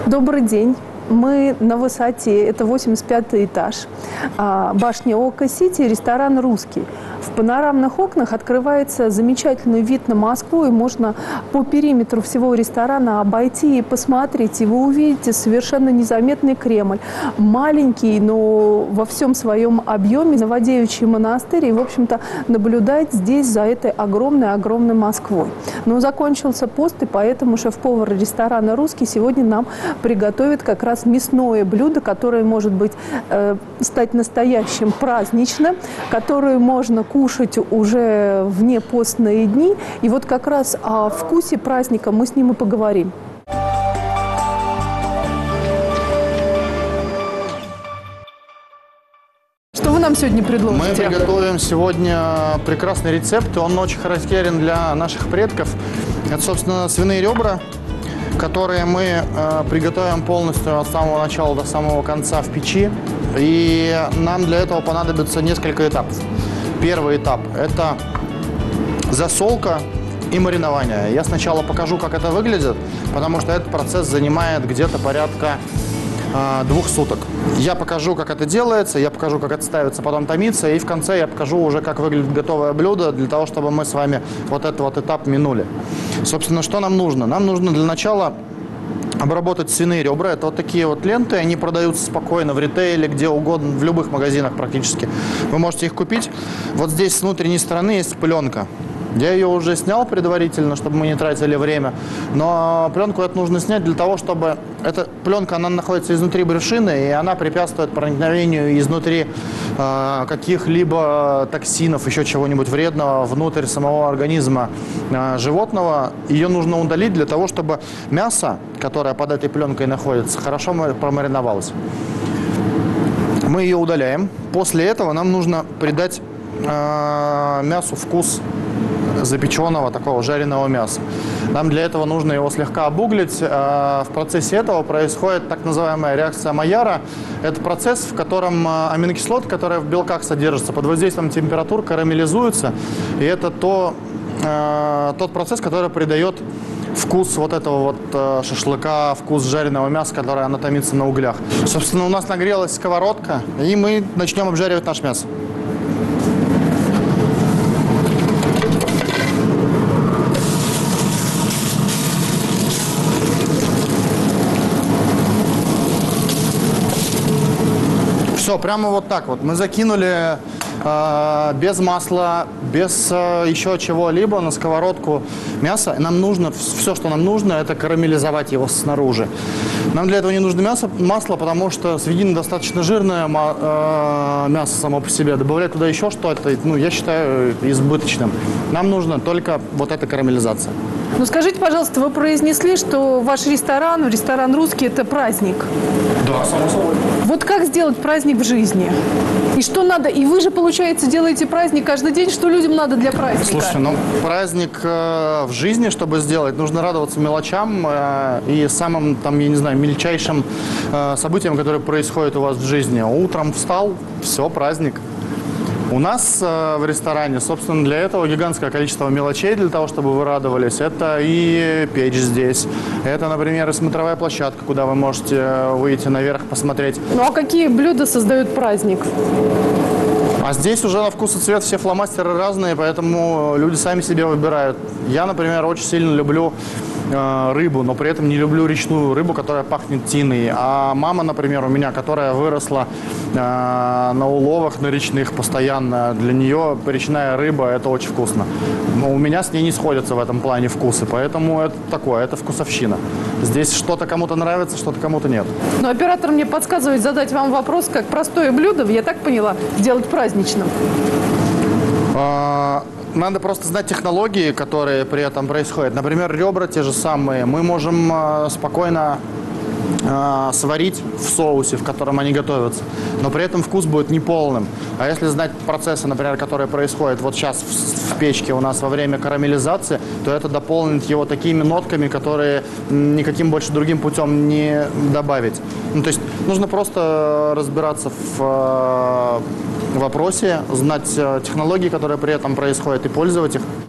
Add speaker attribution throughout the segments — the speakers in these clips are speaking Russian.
Speaker 1: Добрый день. Мы на высоте, это 85-й этаж, башни Око Сити, ресторан «Русский». В панорамных окнах открывается замечательный вид на Москву, и можно по периметру всего ресторана обойти и посмотреть, и вы увидите совершенно незаметный Кремль. Маленький, но во всем своем объеме Новодевичий монастырь, и, в общем-то, наблюдать здесь за этой огромной-огромной Москвой. Но закончился пост, и поэтому шеф-повар ресторана «Русский» сегодня нам приготовит как раз мясное блюдо, которое может быть стать настоящим праздничным, которое можно кушать уже в непостные дни. И вот как раз о вкусе праздника мы с ним и поговорим. Что вы нам сегодня предложите?
Speaker 2: Мы приготовим сегодня прекрасный рецепт. Он очень характерен для наших предков. Это, собственно, свиные ребра, которые мы приготовим полностью от самого начала до самого конца в печи. И нам для этого понадобится несколько этапов. Первый этап – это засолка и маринование. Я сначала покажу, как это выглядит, потому что этот процесс занимает где-то порядка 2 суток. Я покажу, как это делается, я покажу, как это ставится, потом томится, и в конце я покажу уже, как выглядит готовое блюдо, для того, чтобы мы с вами вот этот вот этап минули. Собственно, что нам нужно? Нам нужно для начала обработать свиные ребра. Это вот такие вот ленты, они продаются спокойно в ритейле, где угодно, в любых магазинах практически. Вы можете их купить. Вот здесь с внутренней стороны есть пленка. Я ее уже снял предварительно, чтобы мы не тратили время. Но пленку это нужно снять для того, чтобы... Эта пленка, она находится изнутри брюшины, и она препятствует проникновению изнутри каких-либо токсинов, еще чего-нибудь вредного внутрь самого организма животного. Ее нужно удалить для того, чтобы мясо, которое под этой пленкой находится, хорошо промариновалось. Мы ее удаляем. После этого нам нужно придать мясу вкус запеченного, такого жареного мяса. Нам для этого нужно его слегка обуглить. В процессе этого происходит так называемая реакция Майяра. Это процесс, в котором аминокислоты, которые в белках содержатся, под воздействием температур карамелизуются. И это тот процесс, который придает вкус вот этого вот шашлыка, вкус жареного мяса, которое анатомится на углях. Собственно, у нас нагрелась сковородка, и мы начнем обжаривать наше мясо. Все, прямо вот так вот. Мы закинули без масла, без еще чего-либо на сковородку мясо. Нам нужно, все, что нам нужно, это карамелизовать его снаружи. Нам для этого не нужно масло, потому что свинина достаточно жирное мясо само по себе. Добавлять туда еще что-то, я считаю избыточным. Нам нужно только вот эта карамелизация.
Speaker 1: Ну скажите, пожалуйста, вы произнесли, что ваш ресторан «Русский» – это праздник.
Speaker 2: Да, само собой.
Speaker 1: Вот как сделать праздник в жизни? И что надо? И вы же, получается, делаете праздник каждый день. Что людям надо для праздника?
Speaker 2: Слушай, праздник в жизни, чтобы сделать, нужно радоваться мелочам и самым, я не знаю, мельчайшим событиям, которые происходят у вас в жизни. Утром встал, все, праздник. У нас в ресторане, собственно, для этого гигантское количество мелочей, для того, чтобы вы радовались. Это и печь здесь, это, например, и смотровая площадка, куда вы можете выйти наверх, посмотреть.
Speaker 1: Ну а какие блюда создают праздник?
Speaker 2: А здесь уже на вкус и цвет все фломастеры разные, поэтому люди сами себе выбирают. Я, например, очень сильно люблю рыбу, но при этом не люблю речную рыбу, которая пахнет тиной. А мама, например, у меня, которая выросла на уловах, на речных постоянно, для нее речная рыба – это очень вкусно. Но у меня с ней не сходятся в этом плане вкусы, поэтому это такое, это вкусовщина. Здесь что-то кому-то нравится, что-то кому-то нет.
Speaker 1: Но оператор мне подсказывает задать вам вопрос, как простое блюдо, я так поняла, сделать праздничным.
Speaker 2: Надо просто знать технологии, которые при этом происходят. Например, ребра те же самые. Мы можем спокойно сварить в соусе, в котором они готовятся, но при этом вкус будет неполным. А если знать процессы, например, которые происходят вот сейчас в печке у нас во время карамелизации, то это дополнит его такими нотками, которые никаким больше другим путем не добавить. То есть нужно просто разбираться в вопросе, знать технологии, которые при этом происходят, и пользоваться их.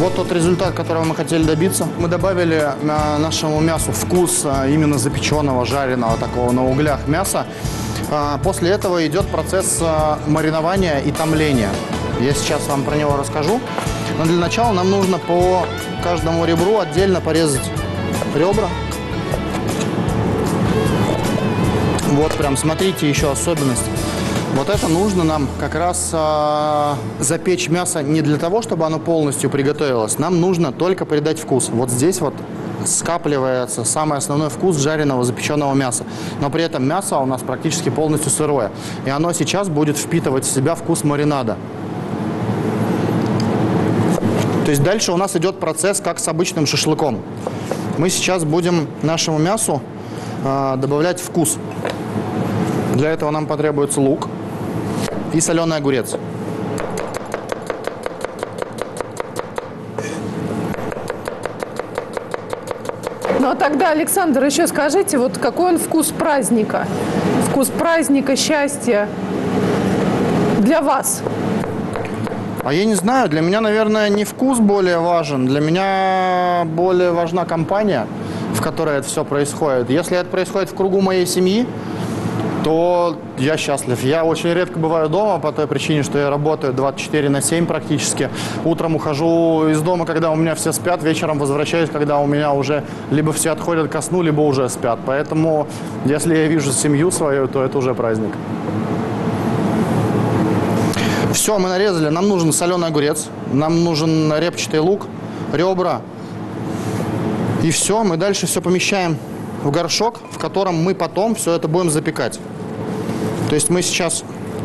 Speaker 2: Вот тот результат, которого мы хотели добиться. Мы добавили нашему мясу вкус именно запеченного, жареного, такого на углях мяса. После этого идет процесс маринования и томления. Я сейчас вам про него расскажу. Но для начала нам нужно по каждому ребру отдельно порезать ребра. Вот прям смотрите еще особенность. Вот это нужно нам как раз запечь мясо не для того, чтобы оно полностью приготовилось. Нам нужно только придать вкус. Вот здесь вот скапливается самый основной вкус жареного запеченного мяса. Но при этом мясо у нас практически полностью сырое. И оно сейчас будет впитывать в себя вкус маринада. То есть дальше у нас идет процесс, как с обычным шашлыком. Мы сейчас будем нашему мясу добавлять вкус. Для этого нам потребуется лук и соленый огурец.
Speaker 1: Ну а тогда, Александр, еще скажите, вот какой он вкус праздника? Вкус праздника, счастья для вас?
Speaker 2: А я не знаю, для меня, наверное, не вкус более важен. Для меня более важна компания, в которой это все происходит. Если это происходит в кругу моей семьи, то я счастлив. Я очень редко бываю дома по той причине, что я работаю 24/7 практически. Утром ухожу из дома, когда у меня все спят, вечером возвращаюсь, когда у меня уже либо все отходят ко сну, либо уже спят. Поэтому, если я вижу семью свою, то это уже праздник. Все, мы нарезали. Нам нужен соленый огурец, нам нужен репчатый лук, ребра. И все, мы дальше все помещаем в горшок, в котором мы потом все это будем запекать. То есть мы сейчас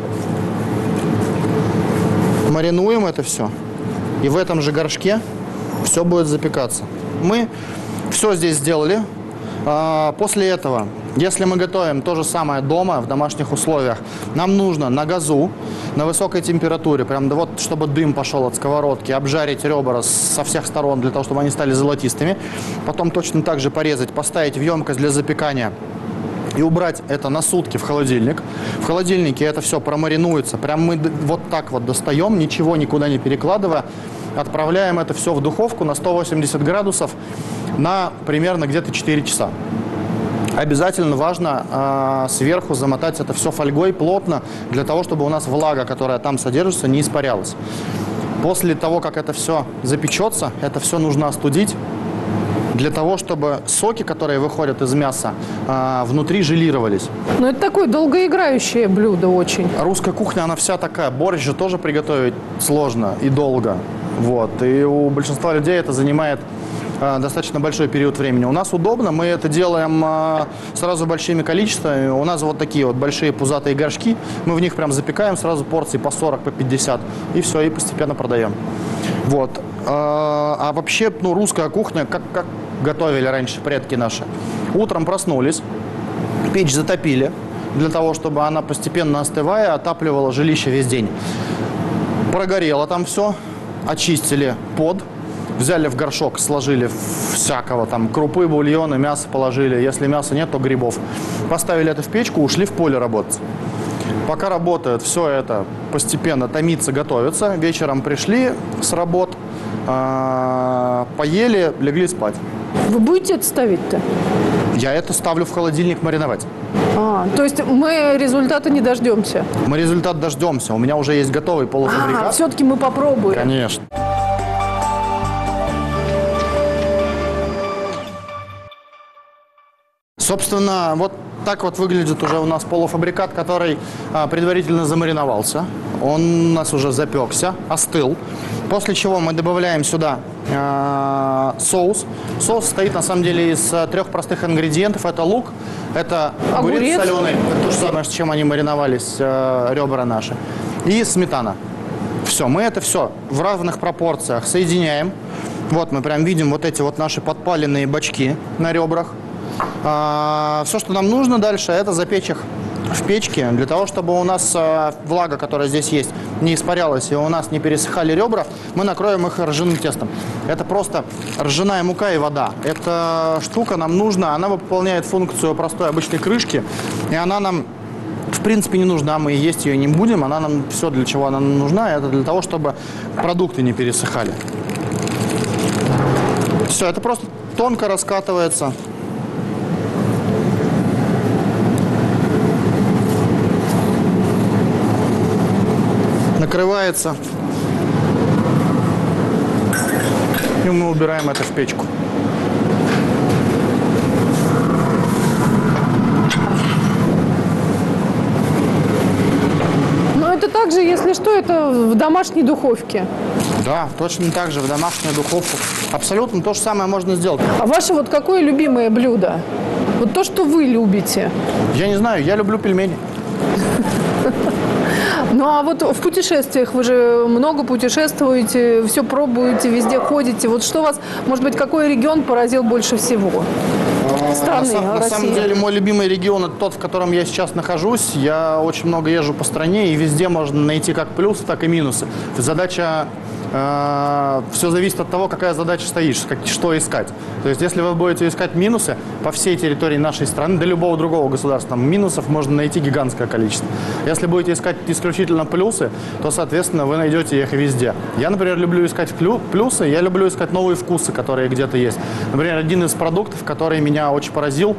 Speaker 2: маринуем это все, и в этом же горшке все будет запекаться. Мы все здесь сделали. После этого, если мы готовим то же самое дома, в домашних условиях, нам нужно на газу, на высокой температуре, прям вот, чтобы дым пошел от сковородки, обжарить ребра со всех сторон, для того, чтобы они стали золотистыми. Потом точно так же порезать, поставить в емкость для запекания и убрать это на сутки в холодильник. В холодильнике это все промаринуется. Прям мы вот так вот достаем, ничего никуда не перекладывая. Отправляем это все в духовку на 180 градусов на примерно где-то 4 часа. Обязательно важно сверху замотать это все фольгой плотно, для того, чтобы у нас влага, которая там содержится, не испарялась. После того, как это все запечется, это все нужно остудить, для того, чтобы соки, которые выходят из мяса, внутри желировались.
Speaker 1: Ну, это такое долгоиграющее блюдо очень.
Speaker 2: Русская кухня, она вся такая. Борщ же тоже приготовить сложно и долго. Вот. И у большинства людей это занимает достаточно большой период времени. У нас удобно, мы это делаем сразу большими количествами. У нас вот такие вот большие пузатые горшки. Мы в них прям запекаем сразу порции по 40, по 50. И все, и постепенно продаем. Вот. А вообще, ну, русская кухня, как готовили раньше предки наши. Утром проснулись, печь затопили, для того, чтобы она постепенно остывая, отапливала жилище весь день. Прогорело там все, очистили под, взяли в горшок, сложили всякого, там, крупы, бульоны, мясо положили. Если мяса нет, то грибов. Поставили это в печку, ушли в поле работать. Пока работает, все это постепенно томится, готовится. Вечером пришли с работ, поели, легли спать.
Speaker 1: Вы будете это ставить-то?
Speaker 2: Я это ставлю в холодильник мариновать.
Speaker 1: То есть мы результата не дождемся?
Speaker 2: Мы результат дождемся. У меня уже есть готовый полуфабрикат.
Speaker 1: Все-таки мы попробуем.
Speaker 2: Конечно. Собственно, вот так вот выглядит уже у нас полуфабрикат, который предварительно замариновался. Он у нас уже запекся, остыл. После чего мы добавляем сюда соус. Соус состоит на самом деле из 3 простых ингредиентов. Это лук, это огурец соленый, это то же самое, с чем они мариновались, ребра наши, и сметана. Все, мы это все в равных пропорциях соединяем. Вот мы прям видим вот эти вот наши подпаленные бочки на ребрах. Все, что нам нужно дальше, это запечь их в печке, для того, чтобы у нас влага, которая здесь есть, не испарялась и у нас не пересыхали ребра, мы накроем их ржаным тестом. Это просто ржаная мука и вода. Эта штука нам нужна, она выполняет функцию простой обычной крышки, и она нам, в принципе, не нужна, мы есть ее не будем, она нам, все, для чего она нам нужна, это для того, чтобы продукты не пересыхали. Все, это просто тонко раскатывается. Накрывается. И мы убираем это в печку.
Speaker 1: Но это также, если что, это в домашней духовке.
Speaker 2: Да, точно так же в домашнюю духовку. Абсолютно то же самое можно сделать.
Speaker 1: А ваше вот какое любимое блюдо? Вот то, что вы любите.
Speaker 2: Я не знаю, я люблю пельмени.
Speaker 1: Ну а вот в путешествиях вы же много путешествуете, все пробуете, везде ходите. Вот что вас, может быть, какой регион поразил больше всего? Страны,
Speaker 2: На самом деле, мой любимый регион – это тот, в котором я сейчас нахожусь. Я очень много езжу по стране, и везде можно найти как плюсы, так и минусы. Задача все зависит от того, какая задача стоит, что искать. То есть, если вы будете искать минусы по всей территории нашей страны, до любого другого государства, минусов можно найти гигантское количество. Если будете искать исключительно плюсы, то, соответственно, вы найдете их везде. Я, например, люблю искать плюсы, я люблю искать новые вкусы, которые где-то есть. Например, один из продуктов, который меня очень поразил,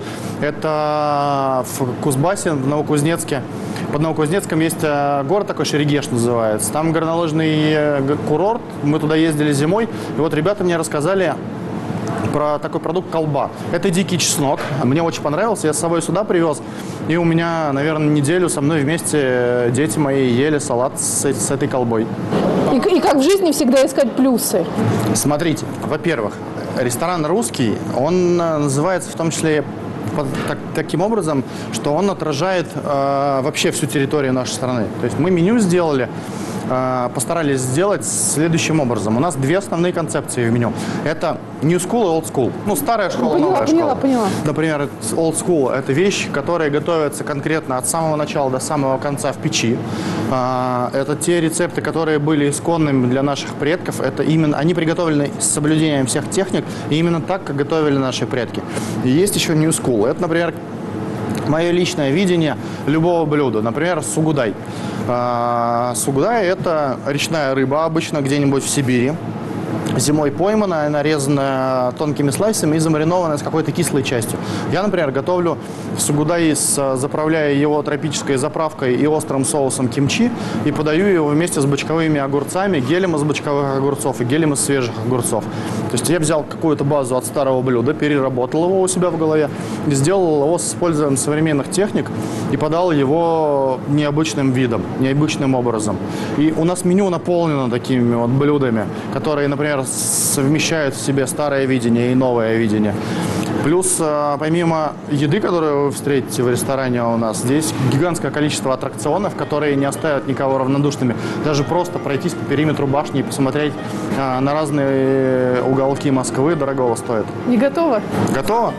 Speaker 2: это в Кузбассе, в Новокузнецке. Под Новокузнецком есть город такой, Шерегеш называется. Там горнолыжный курорт. Мы туда ездили зимой. И вот ребята мне рассказали про такой продукт колба. Это дикий чеснок. Мне очень понравился. Я с собой сюда привез. И у меня, наверное, неделю со мной вместе дети мои ели салат с этой колбой.
Speaker 1: И как в жизни всегда искать плюсы?
Speaker 2: Смотрите, во-первых, ресторан «Русский», он называется в том числе таким образом, что он отражает вообще всю территорию нашей страны. То есть мы меню сделали, постарались сделать следующим образом. У нас две основные концепции в меню. Это New School и Old School. Ну, старая школа, новая школа.
Speaker 1: Поняла.
Speaker 2: Например, Old School – это вещи, которые готовятся конкретно от самого начала до самого конца в печи. Это те рецепты, которые были исконными для наших предков. Это именно, они приготовлены с соблюдением всех техник, и именно так, как готовили наши предки. И есть еще New School. Это, например, мое личное видение любого блюда. Например, сугудай. Сугудай – это речная рыба, обычно где-нибудь в Сибири. Зимой пойманная, нарезанная тонкими слайсами и замаринованная с какой-то кислой частью. Я, например, готовлю сугудай, заправляя его тропической заправкой и острым соусом кимчи, и подаю его вместе с бочковыми огурцами, гелем из бочковых огурцов и гелем из свежих огурцов. То есть я взял какую-то базу от старого блюда, переработал его у себя в голове, и сделал его с использованием современных техник и подал его необычным видом, необычным образом. И у нас меню наполнено такими вот блюдами, которые, например, совмещают в себе старое видение и новое видение. Плюс, помимо еды, которую вы встретите в ресторане у нас, здесь гигантское количество аттракционов, которые не оставят никого равнодушными. Даже просто пройтись по периметру башни и посмотреть на разные уголки Москвы дорогого стоит.
Speaker 1: Не готово?
Speaker 2: Готово?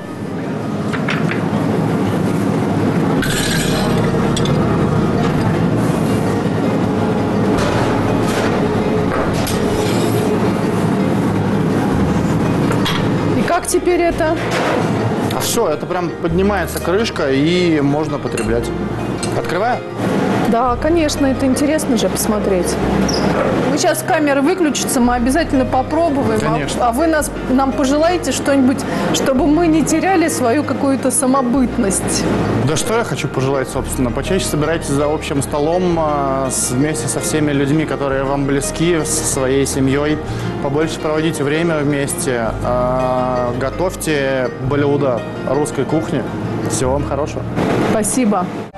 Speaker 1: Как теперь это?
Speaker 2: А все, это прям поднимается крышка и можно потреблять. Открываю?
Speaker 1: Да, конечно, это интересно же посмотреть. Мы сейчас камеры выключатся, мы обязательно попробуем.
Speaker 2: Конечно.
Speaker 1: А вы нам пожелаете что-нибудь, чтобы мы не теряли свою какую-то самобытность?
Speaker 2: Да что я хочу пожелать, собственно. Почаще собирайтесь за общим столом вместе со всеми людьми, которые вам близки, со своей семьей. Побольше проводите время вместе. Готовьте блюда русской кухни. Всего вам хорошего.
Speaker 1: Спасибо.